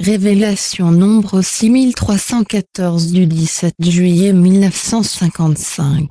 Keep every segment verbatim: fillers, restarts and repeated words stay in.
Révélation nombre six mille trois cent quatorze du dix-sept juillet mille neuf cent cinquante-cinq.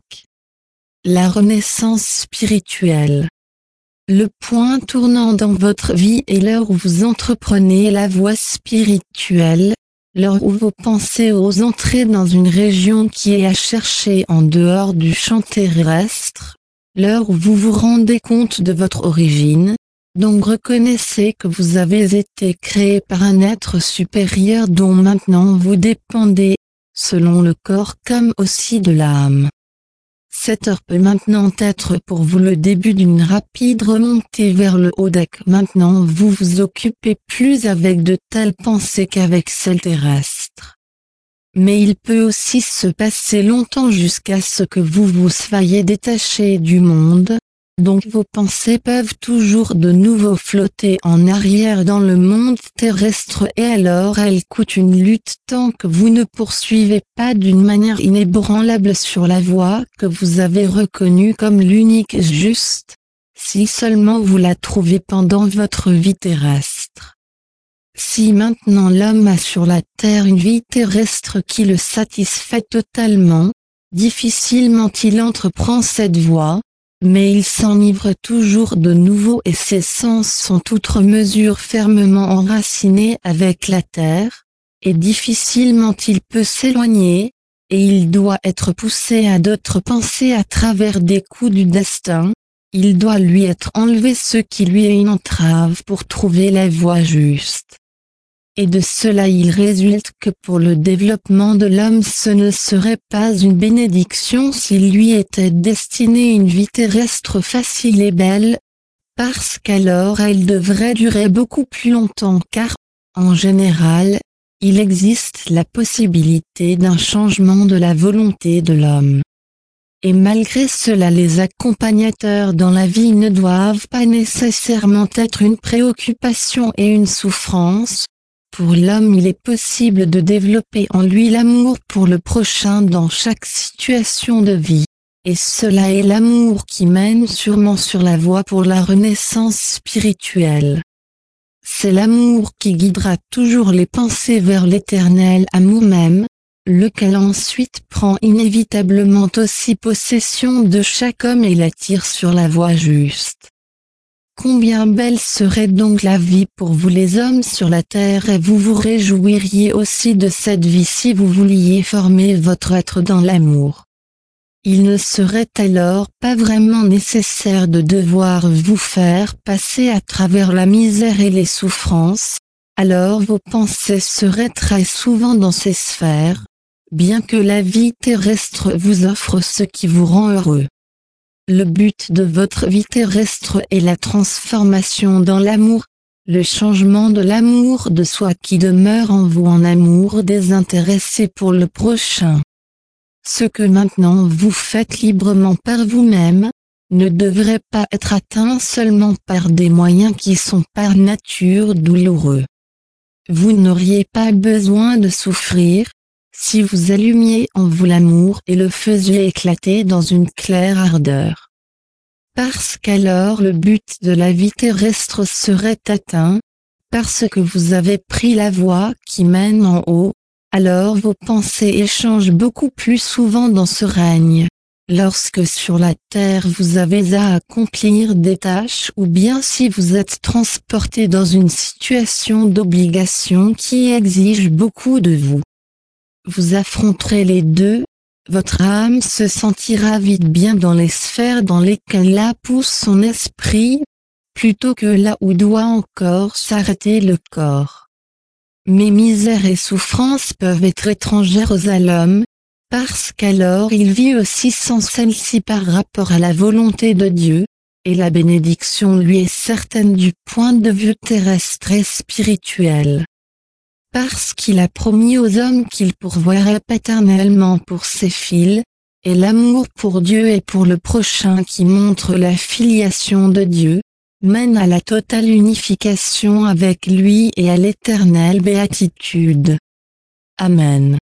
La renaissance spirituelle. Le point tournant dans votre vie est l'heure où vous entreprenez la voie spirituelle, l'heure où vos pensées osent entrer dans une région qui est à chercher en dehors du champ terrestre, l'heure où vous vous rendez compte de votre origine. Donc reconnaissez que vous avez été créé par un être supérieur dont maintenant vous dépendez, selon le corps comme aussi de l'âme. Cette heure peut maintenant être pour vous le début d'une rapide remontée vers le haut dès que maintenant vous vous occupez plus avec de telles pensées qu'avec celles terrestres. Mais il peut aussi se passer longtemps jusqu'à ce que vous vous soyez détaché du monde. Donc vos pensées peuvent toujours de nouveau flotter en arrière dans le monde terrestre et alors elles coûtent une lutte tant que vous ne poursuivez pas d'une manière inébranlable sur la voie que vous avez reconnue comme l'unique juste, si seulement vous la trouvez pendant votre vie terrestre. Si maintenant l'homme a sur la terre une vie terrestre qui le satisfait totalement, difficilement il entreprend cette voie, mais il s'enivre toujours de nouveau et ses sens sont outre mesure fermement enracinés avec la terre, et difficilement il peut s'éloigner, et il doit être poussé à d'autres pensées à travers des coups du destin, il doit lui être enlevé ce qui lui est une entrave pour trouver la voie juste. Et de cela il résulte que pour le développement de l'homme ce ne serait pas une bénédiction s'il lui était destiné une vie terrestre facile et belle, parce qu'alors elle devrait durer beaucoup plus longtemps car, en général, il existe la possibilité d'un changement de la volonté de l'homme. Et malgré cela les accompagnateurs dans la vie ne doivent pas nécessairement être une préoccupation et une souffrance. Pour l'homme il est possible de développer en lui l'amour pour le prochain dans chaque situation de vie, et cela est l'amour qui mène sûrement sur la voie pour la renaissance spirituelle. C'est l'amour qui guidera toujours les pensées vers l'éternel amour même, lequel ensuite prend inévitablement aussi possession de chaque homme et l'attire sur la voie juste. Combien belle serait donc la vie pour vous les hommes sur la terre et vous vous réjouiriez aussi de cette vie si vous vouliez former votre être dans l'amour. Il ne serait alors pas vraiment nécessaire de devoir vous faire passer à travers la misère et les souffrances, alors vos pensées seraient très souvent dans ces sphères, bien que la vie terrestre vous offre ce qui vous rend heureux. Le but de votre vie terrestre est la transformation dans l'amour, le changement de l'amour de soi qui demeure en vous en amour désintéressé pour le prochain. Ce que maintenant vous faites librement par vous-même, ne devrait pas être atteint seulement par des moyens qui sont par nature douloureux. Vous n'auriez pas besoin de souffrir, si vous allumiez en vous l'amour et le faisiez éclater dans une claire ardeur. Parce qu'alors le but de la vie terrestre serait atteint, parce que vous avez pris la voie qui mène en haut, alors vos pensées échangent beaucoup plus souvent dans ce règne. Lorsque sur la terre vous avez à accomplir des tâches ou bien si vous êtes transporté dans une situation d'obligation qui exige beaucoup de vous. Vous affronterez les deux, votre âme se sentira vite bien dans les sphères dans lesquelles la pousse son esprit, plutôt que là où doit encore s'arrêter le corps. Mais misère et souffrance peuvent être étrangères à l'homme, parce qu'alors il vit aussi sans celle-ci par rapport à la volonté de Dieu, et la bénédiction lui est certaine du point de vue terrestre et spirituel. Parce qu'il a promis aux hommes qu'il pourvoirait paternellement pour ses fils, et l'amour pour Dieu et pour le prochain qui montre la filiation de Dieu, mène à la totale unification avec lui et à l'éternelle béatitude. Amen.